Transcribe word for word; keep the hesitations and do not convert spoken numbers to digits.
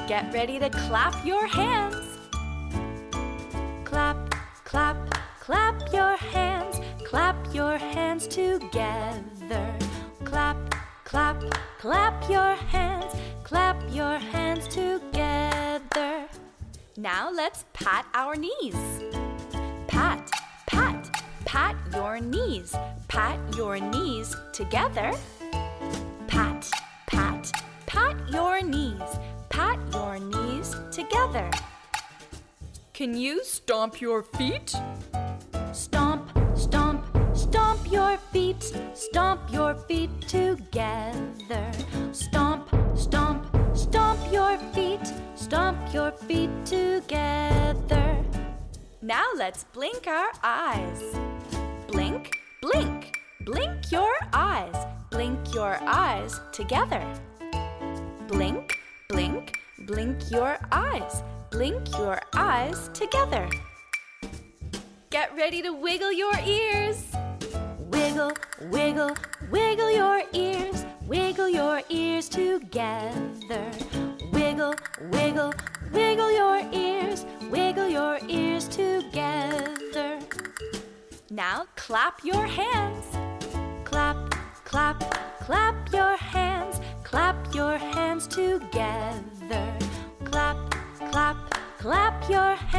Get ready to clap your hands. Clap, clap, clap your hands. Clap your hands together. Clap, clap, clap your hands. Clap your hands together. Now let's pat our knees. Pat, pat, pat your knees. Pat your knees together. Pat, pat, pat your knees. Pat your knees together. Can you stomp your feet? Stomp, stomp, stomp your feet. Stomp your feet together. Stomp, stomp, stomp your feet. Stomp your feet together. Now let's blink our eyes. Blink, blink, blink your eyes. Blink your eyes together. Blink, blink, blink your eyes. Blink your eyes together. Get ready to wiggle your ears. Wiggle, wiggle, wiggle your ears. Wiggle your ears together. Wiggle, wiggle, wiggle your ears. Wiggle your ears together. Now clap your hands. Clap, clap, clap your hands. Clap your hands together. Clap, clap, clap your hands.